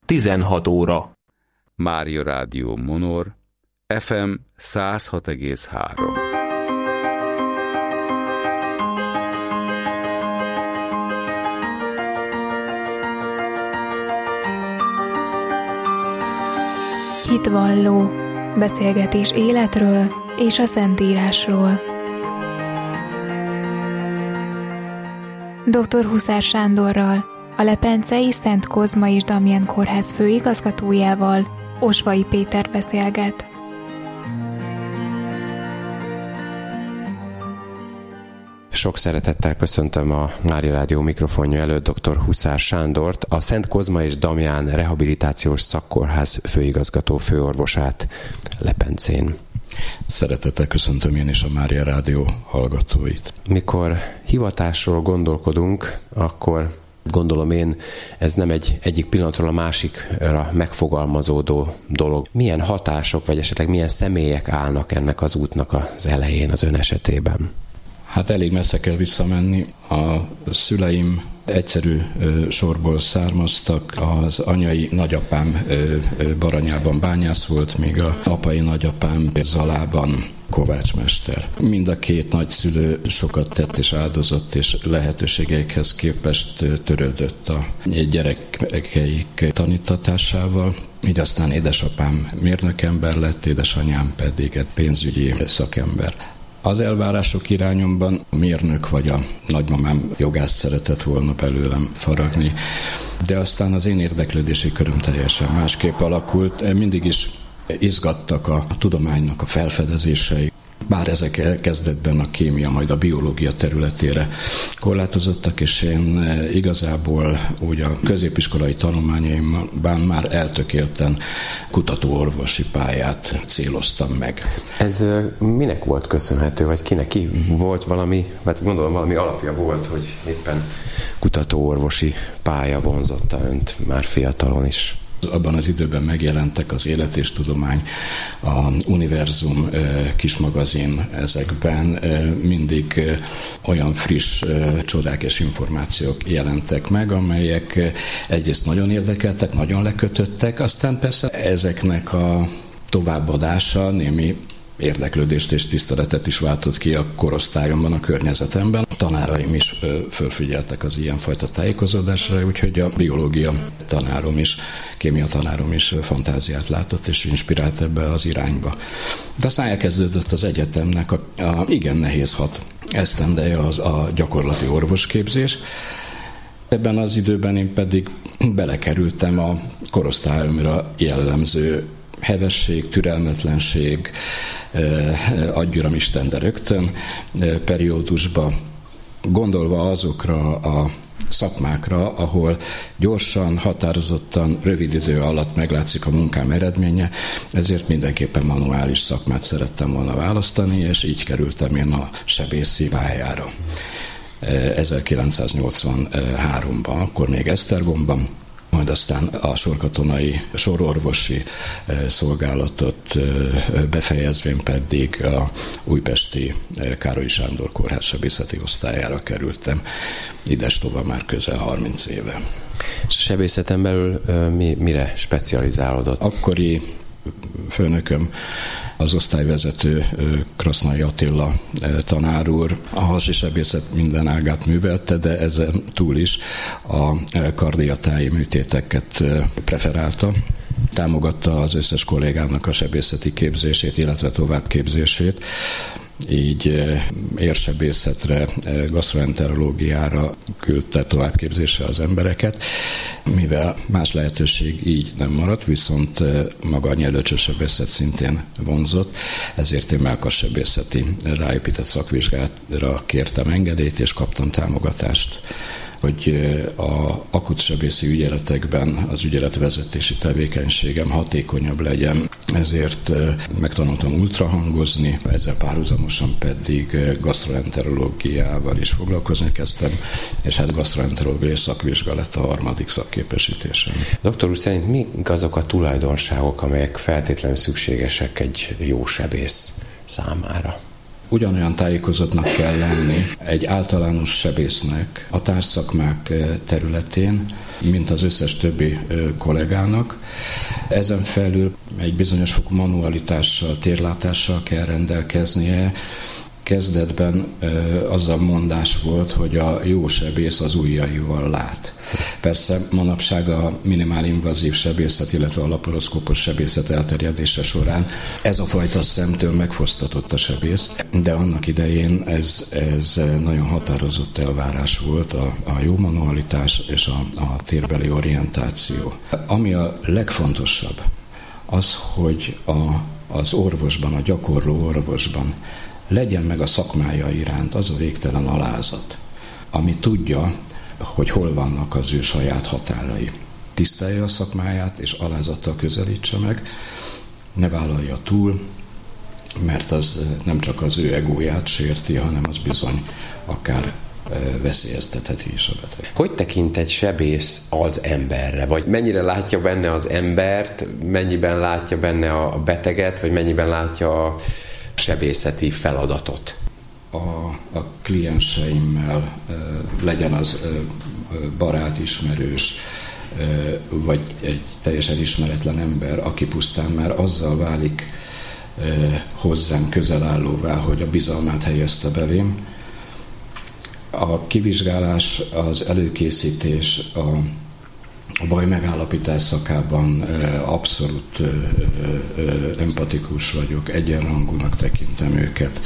16 óra. Mária Rádió Monor, FM 106,3. Hitvalló, beszélgetés életről és a Szentírásról. Dr. Huszár Sándorral, a lepencei Szent Kozma és Damján Kórház főigazgatójával, Osvai Péter beszélget. Sok szeretettel köszöntöm a Mária Rádió mikrofonja előtt dr. Huszár Sándort, a Szent Kozma és Damján Rehabilitációs Szakkórház főigazgató főorvosát Lepencén. Szeretettel köszöntöm én is a Mária Rádió hallgatóit. Mikor hivatásról gondolkodunk, akkor gondolom én, ez nem egyik pillanatról a másikra megfogalmazódó dolog. Milyen hatások, vagy esetleg milyen személyek állnak ennek az útnak az elején az ön esetében? Hát elég messze kell visszamenni. A szüleim egyszerű sorból származtak. Az anyai nagyapám Baranyában bányász volt, míg az apai nagyapám Zalában kovácsmester. Mind a két nagyszülő sokat tett és áldozott, és lehetőségeikhez képest törődött a gyerekeik tanítatásával. Így aztán édesapám mérnökember lett, édesanyám pedig egy pénzügyi szakember. Az elvárások irányomban a mérnök vagy a nagymamám jogást szeretett volna belőlem faragni, de aztán az én érdeklődési köröm teljesen másképp alakult. Mindig is izgattak a tudománynak a felfedezései, bár ezek kezdetben a kémia, majd a biológia területére korlátozottak, és én igazából úgy a középiskolai tanulmányaimban már eltökélten kutatóorvosi pályát céloztam meg. Ez minek volt köszönhető, vagy kinek volt valami, vagy gondolom valami alapja volt, hogy éppen kutatóorvosi pálya vonzotta önt már fiatalon is? Abban az időben megjelentek az Élet és Tudomány, a Univerzum kismagazin, ezekben mindig olyan friss csodák és információk jelentek meg, amelyek egyrészt nagyon érdekeltek, nagyon lekötöttek, aztán persze ezeknek a továbbadása némi érdeklődést és tiszteletet is váltott ki a korosztályomban, a környezetemben. A tanáraim is fölfigyeltek az ilyenfajta tájékozódásra, úgyhogy a biológia tanárom is, kémia tanárom is fantáziát látott és inspirált ebbe az irányba. De aztán elkezdődött az egyetemnek a igen nehéz 6 esztendeje az a gyakorlati orvosképzés. Ebben az időben én pedig belekerültem a korosztályomra jellemző hevesség, türelmetlenség, adjuram Isten, de rögtön periódusba, gondolva azokra a szakmákra, ahol gyorsan, határozottan, rövid idő alatt meglátszik a munkám eredménye, ezért mindenképpen manuális szakmát szerettem volna választani, és így kerültem én a sebészi pályára. 1983-ban, akkor még Esztergomban, majd aztán a sorkatonai sororvosi szolgálatot befejezvén pedig a újpesti Károlyi Sándor Kórház sebészeti osztályára kerültem. Idestova már közel 30 éve. És a sebészeten belül mire specializálódott? Akkori főnököm, az osztályvezető Krasznai Attila tanár úr a hasisebészet minden ágát művelte, de ezen túl is a kardiatáji műtéteket preferálta. Támogatta az összes kollégámnak a sebészeti képzését, illetve továbbképzését. Így érsebészetre, gasztroenterológiára küldte továbbképzésre az embereket, mivel más lehetőség így nem maradt, viszont maga a nyelőcsősebészet szintén vonzott, ezért én mellkassebészeti ráépített szakvizsgára kértem engedélyt, és kaptam támogatást, hogy a akutsebészi ügyeletekben az ügyeletvezetési tevékenységem hatékonyabb legyen. Ezért megtanultam ultrahangozni, ezzel párhuzamosan pedig gasztroenterológiával is foglalkozni kezdtem, és hát gasztroenterológiai szakvizsga lett a 3. szakképesítésem. Doktor úr, szerint mik azok a tulajdonságok, amelyek feltétlenül szükségesek egy jó sebész számára? Ugyanolyan tájékozottnak kell lenni egy általános sebésznek a társszakmák területén, mint az összes többi kollégának. Ezen felül egy bizonyos fokú manualitással, térlátással kell rendelkeznie. Kezdetben az a mondás volt, hogy a jó sebész az ujjaival lát. Persze manapság a minimálinvazív sebészet, illetve a laparoszkópos sebészet elterjedése során ez a fajta szemtől megfosztatott a sebész, de annak idején ez nagyon határozott elvárás volt, a jó manualitás és a térbeli orientáció. Ami a legfontosabb, az, hogy az orvosban, a gyakorló orvosban legyen meg a szakmája iránt az a végtelen alázat, ami tudja, hogy hol vannak az ő saját határai. Tisztelje a szakmáját, és alázattal közelítse meg, ne vállalja túl, mert az nem csak az ő egóját sérti, hanem az bizony akár veszélyeztetheti is a beteg. Hogy tekint egy sebész az emberre? Vagy mennyire látja benne az embert, mennyiben látja benne a beteget, vagy mennyiben látja a sebészeti feladatot? A klienseimmel legyen az barát, ismerős, vagy egy teljesen ismeretlen ember, aki pusztán már azzal válik hozzám közelállóvá, hogy a bizalmát helyezte belém. A kivizsgálás, az előkészítés, a baj megállapítás szakában abszolút empatikus vagyok, egyenrangúnak tekintem őket.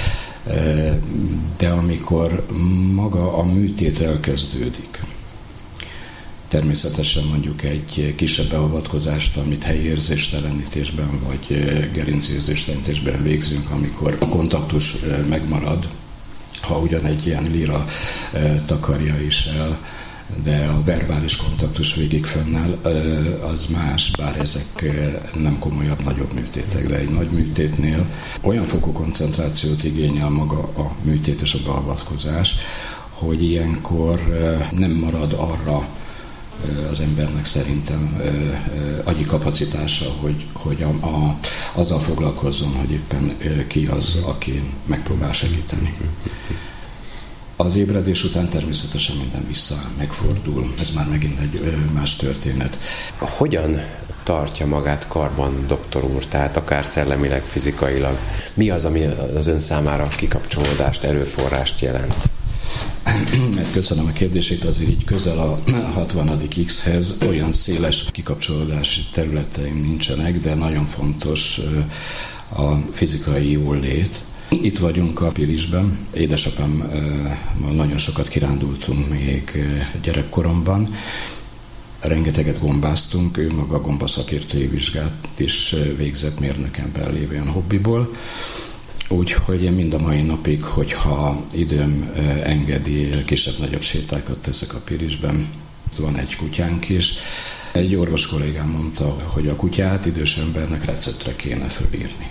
De amikor maga a műtét elkezdődik, természetesen mondjuk egy kisebb beavatkozást, amit helyi érzéstelenítésben vagy gerincérzéstelenítésben végzünk, amikor a kontaktus megmarad, ha ugyan egy ilyen lira takarja is el, de a verbális kontaktus végig fennáll, az más, bár ezek nem komolyabb, nagyobb műtétek, de egy nagy műtétnél olyan fokú koncentrációt igényel maga a műtét és a beavatkozás, hogy ilyenkor nem marad arra az embernek szerintem agyi kapacitása, hogy azzal foglalkozzon, hogy éppen ki az, aki megpróbál segíteni. Az ébredés után természetesen minden visszaáll, megfordul. Ez már megint egy más történet. Hogyan tartja magát karban, doktor úr? Tehát akár szellemileg, fizikailag. Mi az, ami az ön számára kikapcsolódást, erőforrást jelent? Köszönöm a kérdését, azért így közel a 60. X-hez olyan széles kikapcsolódási területeim nincsenek, de nagyon fontos a fizikai jólét. Itt vagyunk a Pilisben. Édesapámmal nagyon sokat kirándultunk még gyerekkoromban. Rengeteget gombáztunk, ő maga gombaszakértői vizsgát is végzett mérnökemben lévén hobbiból. Úgyhogy én mind a mai napig, hogyha időm engedi, kisebb-nagyobb sétákat teszek a Pilisben. Van egy kutyánk is. Egy orvos kollégám mondta, hogy a kutyát idős embernek receptre kéne fölírni.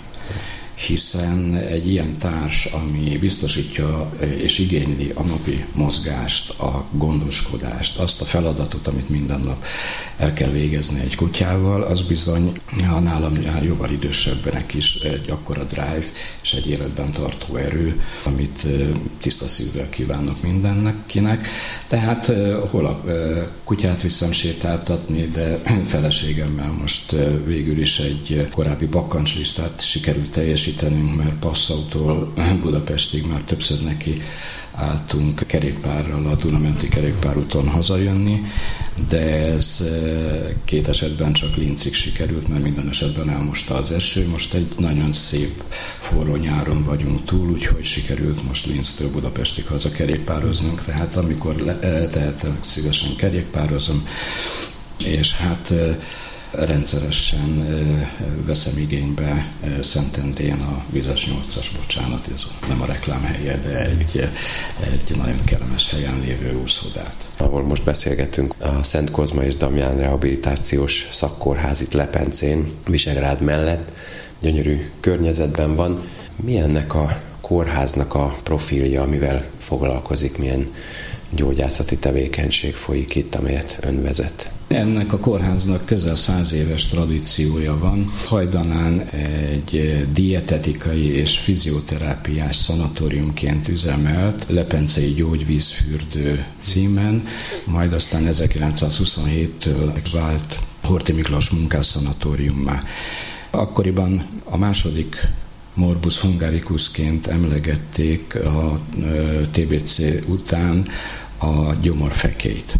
Hiszen egy ilyen társ, ami biztosítja és igényli a napi mozgást, a gondoskodást, azt a feladatot, amit minden nap el kell végezni egy kutyával, az bizony a nálam jóval idősebbnek is egy akkora drive és egy életben tartó erő, amit tiszta szívvel kívánok mindenkinek. Tehát hol a kutyát viszem sétáltatni, de feleségemmel most végül is egy korábbi bakkantslistát sikerült teljesítenünk, mert Passautól Budapestig már többször neki álltunk kerékpárral a Duna-menti kerékpárúton hazajönni, de ez két esetben csak Linzig sikerült, mert minden esetben elmosta az eső. Most egy nagyon szép forró nyáron vagyunk túl, úgyhogy sikerült most Linztől Budapestig haza kerékpároznunk, tehát amikor tehetem, szívesen kerékpározom, és hát rendszeresen veszem igénybe Szentendrén a Vizes 8-as, bocsánat, ez nem a reklám helye, de egy nagyon kellemes helyen lévő úszodát. Ahol most beszélgetünk, a Szent Kozma és Damján rehabilitációs szakkórház itt Lepencén, Visegrád mellett, gyönyörű környezetben van. Mi ennek a kórháznak a profilja, amivel foglalkozik, milyen gyógyászati tevékenység folyik itt, amelyet ön vezet? Ennek a kórháznak közel 100 éves tradíciója van. Hajdanán egy dietetikai és fizioterápiás szanatóriumként üzemelt Lepencei Gyógyvízfürdő címen, majd aztán 1927-től vált Horthy Miklós munkásszanatóriummá. Akkoriban a második morbus hungaricusként emlegették a TBC után a gyomorfekélyt.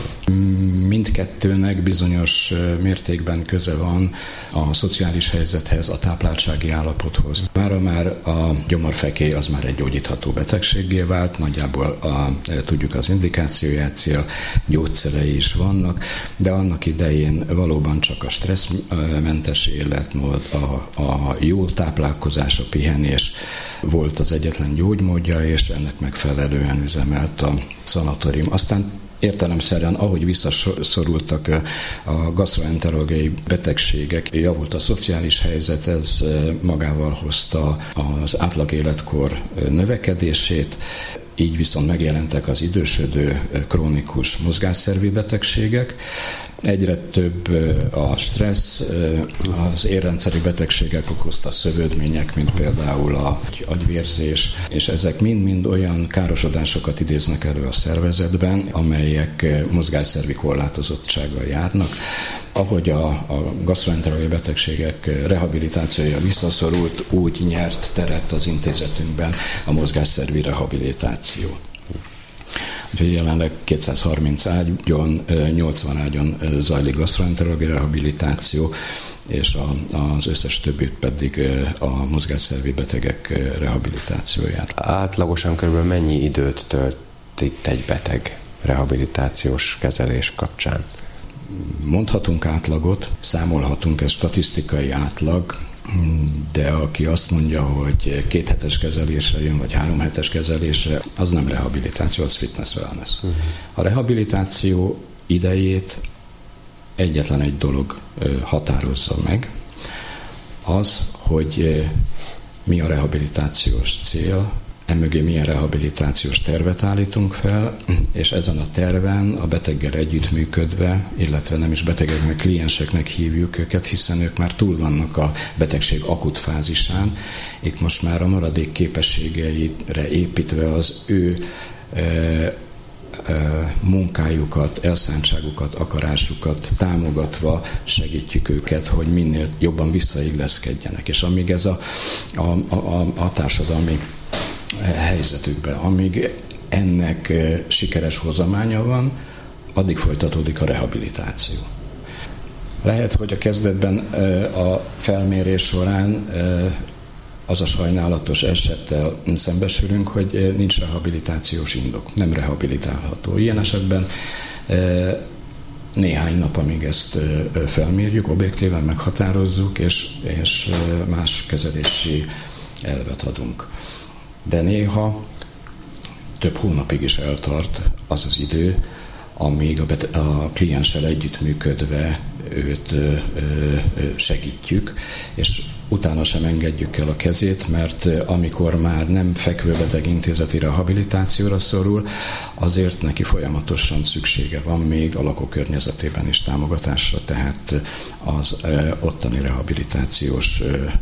Mindkettőnek bizonyos mértékben köze van a szociális helyzethez, a tápláltsági állapothoz. Mára már a gyomorfekély az már egy gyógyítható betegséggé vált, nagyjából tudjuk az indikációját, cél gyógyszerei is vannak, de annak idején valóban csak a stresszmentes életmód, a jó táplálkozás, a pihenés volt az egyetlen gyógymódja, és ennek megfelelően üzemelt a szanatórium. Aztán értelemszerűen, ahogy visszaszorultak a gasztroenterológiai betegségek, javult a szociális helyzet, ez magával hozta az átlag életkor növekedését, így viszont megjelentek az idősödő krónikus mozgásszervi betegségek. Egyre több a stressz, az érrendszeri betegségek okozta szövődmények, mint például az agyvérzés, és ezek mind-mind olyan károsodásokat idéznek elő a szervezetben, amelyek mozgásszervi korlátozottsággal járnak. Ahogy a gasztroenterológiai betegségek rehabilitációja visszaszorult, úgy nyert teret az intézetünkben a mozgásszervi rehabilitáció. Úgyhogy jelenleg 230 ágyon, 80 ágyon zajlik gasztroenterológiai rehabilitáció, és az összes többit pedig a mozgásszervi betegek rehabilitációját. Átlagosan körülbelül mennyi időt tölt itt egy beteg rehabilitációs kezelés kapcsán? Mondhatunk átlagot, számolhatunk, ez statisztikai átlag, de aki azt mondja, hogy 2 hetes kezelésre jön, vagy 3 hetes kezelésre, az nem rehabilitáció, az fitness wellness. A rehabilitáció idejét egyetlen egy dolog határozza meg, az, hogy mi a rehabilitációs cél, emögé milyen rehabilitációs tervet állítunk fel, és ezen a terven a beteggel együttműködve, illetve nem is betegeknek, klienseknek hívjuk őket, hiszen ők már túl vannak a betegség akut fázisán. Itt most már a maradék képességeire építve az ő munkájukat, elszántságukat, akarásukat támogatva segítjük őket, hogy minél jobban visszailleszkedjenek. És amíg ez a társadalmi helyzetükben, amíg ennek sikeres hozománya van, addig folytatódik a rehabilitáció. Lehet, hogy a kezdetben a felmérés során az a sajnálatos esettel szembesülünk, hogy nincs rehabilitációs indok, nem rehabilitálható. Ilyen esetben néhány nap, amíg ezt felmérjük, objektíven meghatározzuk, és más kezelési elvet adunk. De néha több hónapig is eltart az az idő, amíg a klienssel együttműködve őt segítjük, és utána sem engedjük el a kezét, mert amikor már nem fekvőbeteg intézeti rehabilitációra szorul, azért neki folyamatosan szüksége van még a lakókörnyezetében is támogatásra, tehát az ottani rehabilitációs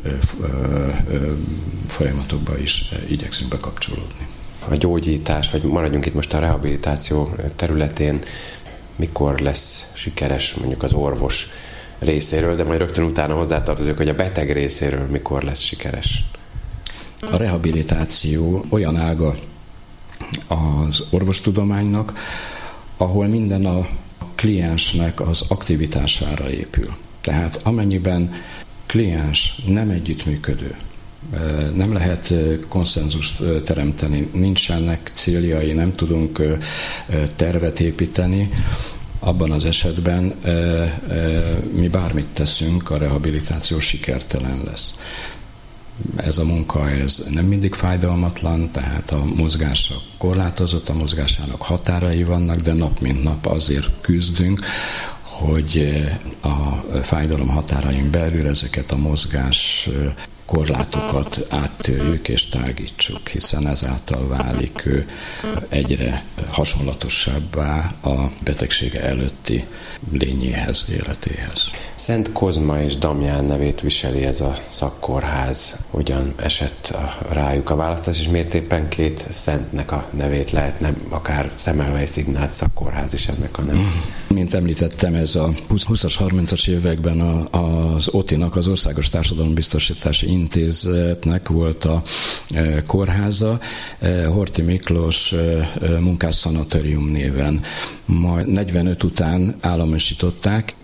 folyamatokba is igyekszünk bekapcsolódni. A gyógyítás, vagy maradjunk itt most a rehabilitáció területén, mikor lesz sikeres mondjuk az orvos részéről, de majd rögtön utána hozzátartozik, hogy a beteg részéről mikor lesz sikeres? A rehabilitáció olyan ága az orvostudománynak, ahol minden a kliensnek az aktivitására épül. Tehát amennyiben kliens nem együttműködő, nem lehet konszenzust teremteni, nincsenek céljai, nem tudunk tervet építeni, abban az esetben mi bármit teszünk, a rehabilitáció sikertelen lesz. Ez a munka ez nem mindig fájdalmatlan, tehát a mozgása korlátozott, a mozgásának határai vannak, de nap mint nap azért küzdünk, hogy a fájdalom határain belül ezeket a mozgás korlátokat áttörjük és tágítsuk, hiszen ezáltal válik ő egyre hasonlatosabbá a betegsége előtti lényéhez, életéhez. Szent Kozma és Damján nevét viseli ez a szakkórház. Hogyan esett rájuk a választás, és miért éppen két szentnek a nevét lehetne, akár Semmelweis Ignác szakkórház is ennek a neve? Mint említettem, ez a 20-as, 30-as években az OTI-nak, az Országos Társadalombiztosítási Intézetnek volt a kórháza, Horthy Miklós munkásszanatórium néven. Majd 45 után államosították.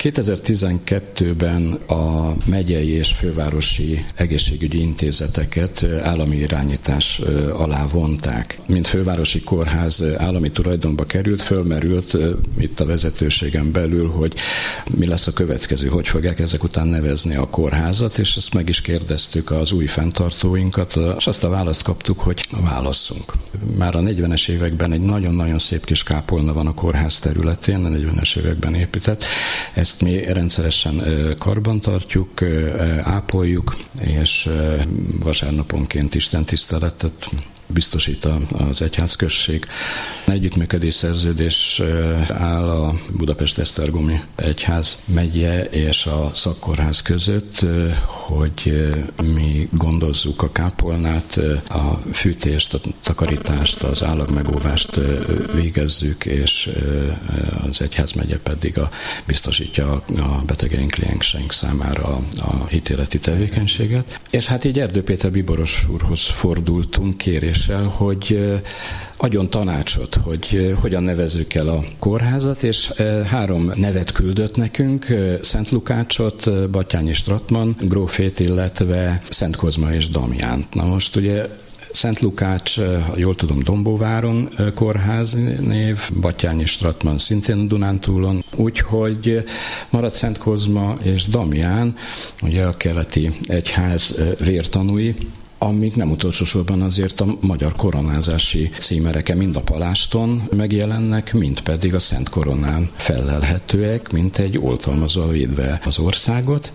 2012-ben a megyei és fővárosi egészségügyi intézeteket állami irányítás alá vonták. Mint fővárosi kórház állami tulajdonba került, fölmerült itt a vezetőségen belül, hogy mi lesz a következő, hogy fogják ezek után nevezni a kórházat, és ezt meg is kérdeztük az új fenntartóinkat, és azt a választ kaptuk, hogy válasszunk. Már a 40-es években egy nagyon-nagyon szép kis kápolna van a kórház területén, a 40-es években épített. Ezt mi rendszeresen karbantartjuk, ápoljuk, és vasárnaponként istentiszteletet biztosít az egyházközség. Együttműködés szerződés áll a Budapest-Esztergomi Egyház megye és a szakkórház között, hogy mi gondozzuk a kápolnát, a fűtést, a takarítást, az állagmegóvást végezzük, és az egyház megye pedig biztosítja a betegeink, klienseink számára a hitéleti tevékenységet. És hát így Erdő Péter bíboros úrhoz fordultunk kérés, hogy adjon tanácsot, hogy hogyan nevezzük el a kórházat, és 3 nevet küldött nekünk, Szent Lukácsot, Batthyány Stratman grófét, illetve Szent Kozma és Damjánt. Na most ugye Szent Lukács, jól tudom, Dombóváron kórház név, Batthyány Stratman szintén Dunántúlon, úgyhogy maradt Szent Kozma és Damján, ugye a keleti egyház vértanúi, amik nem utolsó sorban azért a magyar koronázási címereke mind a paláston megjelennek, mind pedig a Szent Koronán fellelhetőek, mint egy oltalmazva védve az országot.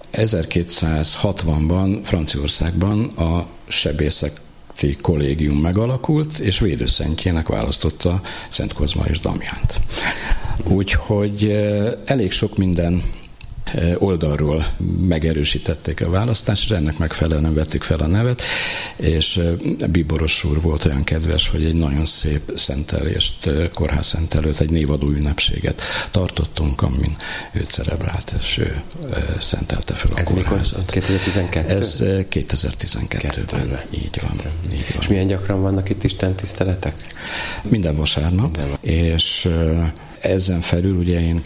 1260-ban Franciaországban a sebészeti kollégium megalakult, és védőszentjének választotta Szent Kozma és Damjánt. Úgyhogy elég sok minden oldalról megerősítették a választást, és ennek megfelelően vettük fel a nevet, és bíboros úr volt olyan kedves, hogy egy nagyon szép szentelést, kórházszentelőt, egy névadó ünnepséget tartottunk, amin őt celebrált, és ő szentelte fel a kórházat. 2012? Ez 2012-ben. Így van. És milyen gyakran vannak itt istentiszteletek? Minden vasárnap, és ezen felül ugye én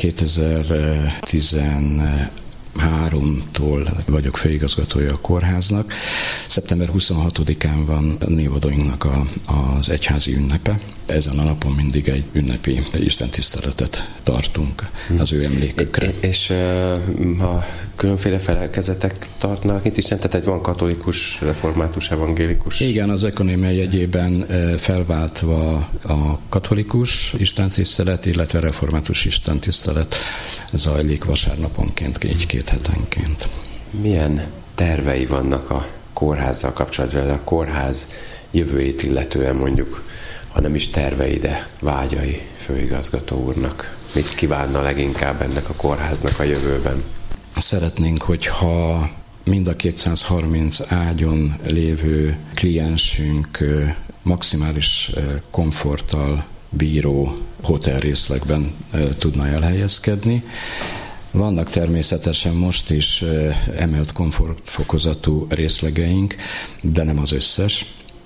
2013-tól vagyok főigazgatója a kórháznak. Szeptember 26-án van a névadóinknak az egyházi ünnepe. Ezen a napon mindig egy ünnepi istentiszteletet tartunk az ő emlékükre. És ha különféle felekezetek tartnak itt is, tehát egy van katolikus, református, evangélikus? Igen, az ekonomia jegyében felváltva a katolikus istentisztelet, illetve református istentisztelet zajlik vasárnaponként, így 2 hetenként. Milyen tervei vannak a kórházzal kapcsolatban, a kórház jövőjét illetően, mondjuk, ha nem is tervei, de vágyai főigazgató úrnak? Mit kívánna leginkább ennek a kórháznak a jövőben? Szeretnénk, hogyha mind a 230 ágyon lévő kliensünk maximális komforttal bíró hotelrészlegben tudna elhelyezkedni. Vannak természetesen most is emelt komfortfokozatú részlegeink, de nem az összes.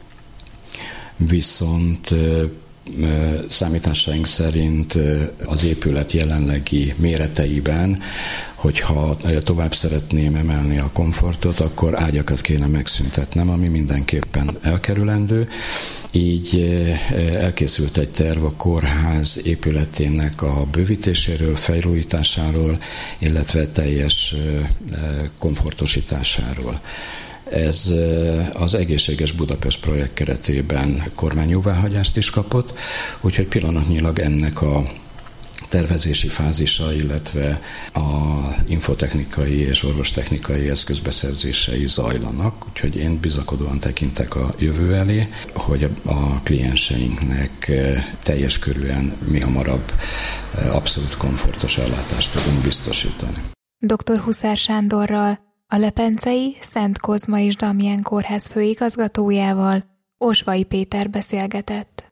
Viszont számításaink szerint az épület jelenlegi méreteiben, hogyha tovább szeretném emelni a komfortot, akkor ágyakat kéne megszüntetnem, ami mindenképpen elkerülendő. Így elkészült egy terv a kórház épületének a bővítéséről, felújításáról, illetve teljes komfortosításáról. Ez az Egészséges Budapest projekt keretében kormányjóváhagyást is kapott, úgyhogy pillanatnyilag ennek a tervezési fázisa, illetve a infotechnikai és orvostechnikai eszközbeszerzései zajlanak, úgyhogy én bizakodóan tekintek a jövő elé, hogy a klienseinknek teljes körűen mihamarabb abszolút komfortos ellátást tudunk biztosítani. Dr. Huszár Sándorral, a lepencei Szent Kozma és Damján Kórház főigazgatójával Osvai Péter beszélgetett.